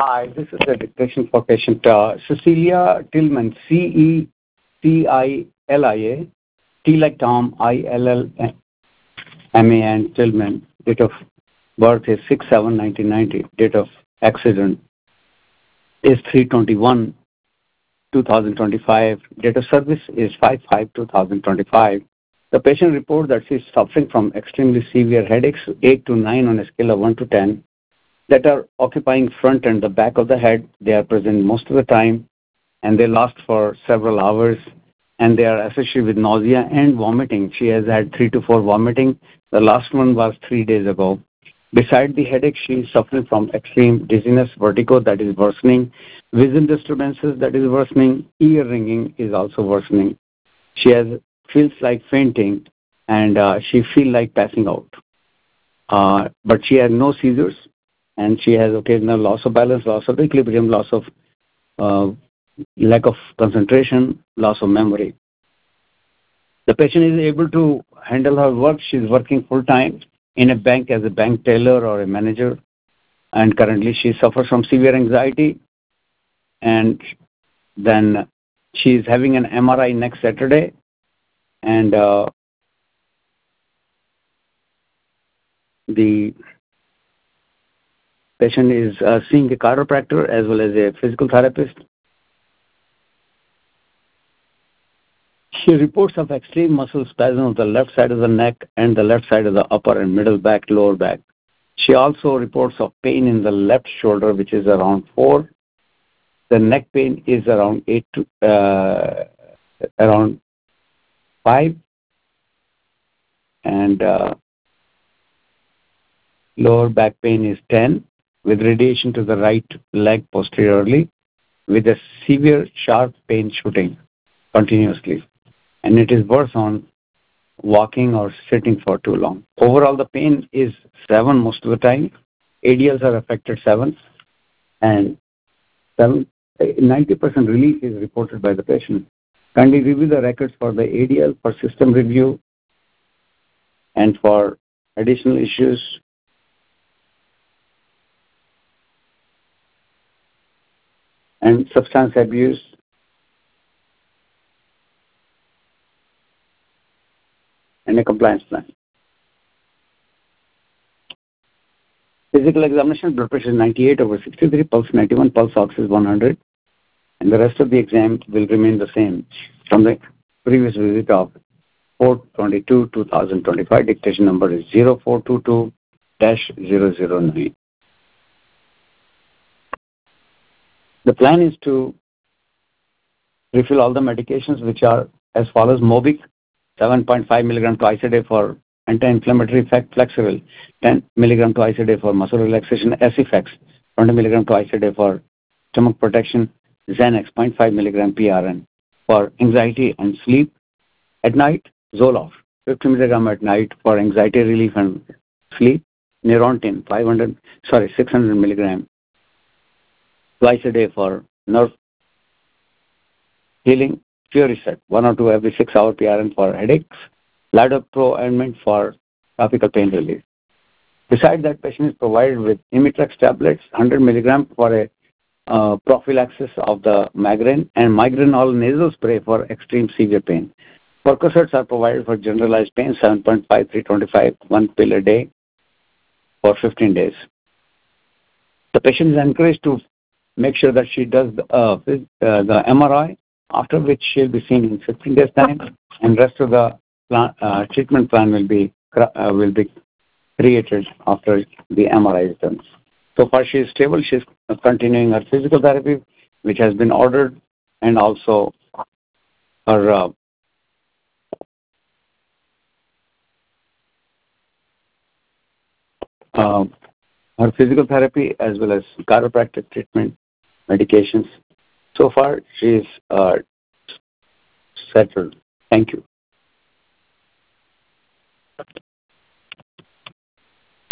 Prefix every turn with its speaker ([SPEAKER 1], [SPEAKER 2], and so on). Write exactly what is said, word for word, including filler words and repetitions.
[SPEAKER 1] Hi, this is the dictation for patient uh, Cecilia Tillman, C E C I L I A, T like Tom, I L L M A N, Tillman. Date of birth is six seven nineteen ninety. Date of accident is three twenty-one two thousand twenty-five. Date of service is five five two thousand twenty-five. The patient reports that she is suffering from extremely severe headaches, eight to nine on a scale of one to ten, that are occupying front and the back of the head. They are present most of the time, and they last for several hours, and they are associated with nausea and vomiting. She has had three to four vomiting. The last one was three days ago. Beside the headache, she is suffering from extreme dizziness, vertigo that is worsening, vision disturbances that is worsening, ear ringing is also worsening. She has feels like fainting, and uh, she feels like passing out. Uh, but she has no seizures, and she has occasional loss of balance, loss of equilibrium, loss of uh, lack of concentration, loss of memory. The patient is able to handle her work. She's working full time in a bank as a bank teller or a manager, and currently she suffers from severe anxiety, and then she is having an M R I next Saturday, and uh, the patient is uh, seeing a chiropractor as well as a physical therapist. She reports of extreme muscle spasm of the left side of the neck and the left side of the upper and middle back, lower back. She also reports of pain in the left shoulder, which is around four. The neck pain is around eight to uh, around five, and uh, lower back pain is ten, with radiation to the right leg posteriorly, with a severe sharp pain shooting continuously, and it is worse on walking or sitting for too long. Overall, the pain is seven most of the time. A D Ls are affected seven, and seven, ninety percent relief is reported by the patient. Kindly review the records for the A D L for system review and for additional issues. And substance abuse. And a compliance plan. Physical examination, blood pressure is ninety-eight over sixty-three, pulse ninety-one, pulse ox is one hundred, and the rest of the exam will remain the same from the previous visit of four twenty-two two thousand twenty-five. Dictation number is zero four two two dash zero zero nine. The plan is to refill all the medications, which are as follows: Mobic, seven point five milligram twice a day for anti-inflammatory effect, Flexeril, ten milligram twice a day for muscle relaxation, Acifex, twenty milligram twice a day for stomach protection, Xanax, zero point five milligram P R N for anxiety and sleep. At night, Zoloft, fifty milligram at night for anxiety relief and sleep, Neurontin, five hundred, sorry, six hundred milligram twice a day for nerve healing, Furiset, one or two every six hour P R N for headaches, Ladopro ointment for topical pain relief. Besides that, patient is provided with Imitrex tablets, one hundred milligram for a uh, prophylaxis of the migraine, and Migranol nasal spray for extreme severe pain. Percocets are provided for generalized pain, seven point five, three twenty-five, one pill a day for fifteen days. The patient is encouraged to make sure that she does the, uh, uh, the M R I, after which she'll be seen in fifteen days time, and rest of the plan, uh, treatment plan will be uh, will be created after the M R I is done. So far she is stable. She's continuing her physical therapy, which has been ordered, and also her uh, uh, her physical therapy as well as chiropractic treatment, medications. So far she is uh, settled. Thank you.